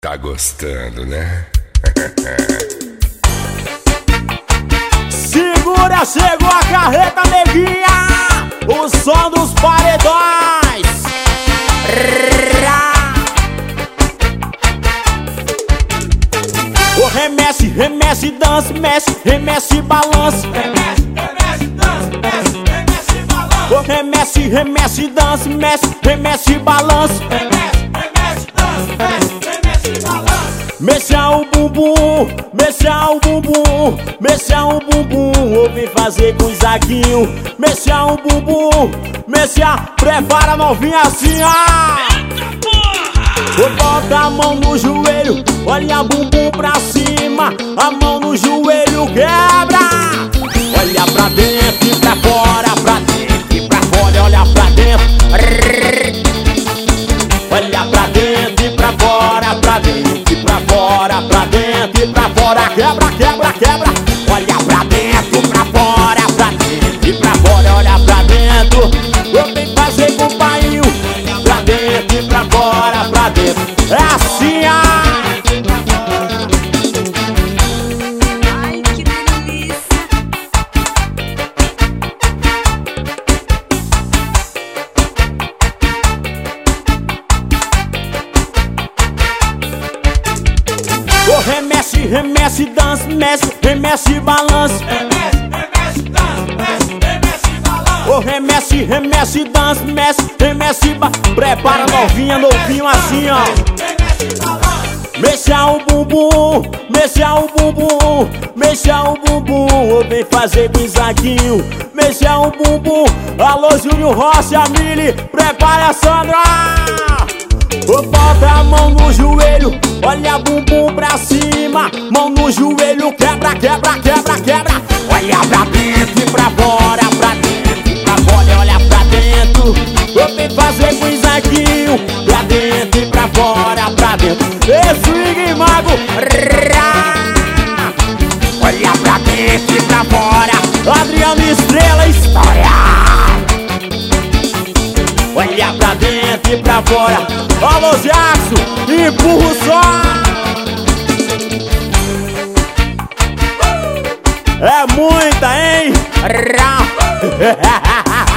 Tá gostando, né? Segura, chegou a carreta, neguinha! O som dos paredões! O remesse, remesse, dança, mexe, remesse, balança. Remesse, dança, mexe, remesse, balança. O remesse, remesse, dança, mexe, remesse, balança. Remesse, dança, mexe, remesse, balança. Mexa o bumbum, mexa o bumbum, mexa o bumbum, ou vem fazer com o Zaguinho. Mexa o bumbum, mexa, prepara novinha assim, Bota a mão no joelho, olha bumbum pra cima. A mão no joelho quebra. Olha pra dentro e pra fora, pra dentro e pra fora, olha pra dentro. Olha pra dentro e pra fora, pra dentro e pra fora, pra dentro e pra fora. Quebra, quebra, quebra. Olha pra dentro, pra fora, pra dentro e pra fora, olha pra dentro. Eu tenho que fazer com o painho. Pra dentro e pra fora, pra dentro. É assim, Ai, que delícia! O remesse, remesse, dança, mexe, remesse, balança. Remesse, dança, mexe, remesse, balança. O remesse, remesse, dança, mexe, remesse, prepara novinha, novinho assim, Remesse, balança. Mexa o bumbum, mexa o bumbum, mexa o bumbum, ou vem fazer com o Zaguinho. Mexa o bumbum, alô Júnior Rocha, Mili, prepara a Sandra. Bota a mão no joelho, olha bumbum pra cima. Mão no joelho, quebra, quebra, quebra, quebra. Olha pra dentro e pra fora, pra dentro e pra fora, olha pra dentro. Eu tenho que fazer com o Zaguinho, pra dentro e pra fora, pra dentro. Swing mago, olha pra dentro e pra fora. Adriano Estrela, história. Olha pra dentro e pra fora. Alô Jackson, empurra o som. É muita, hein?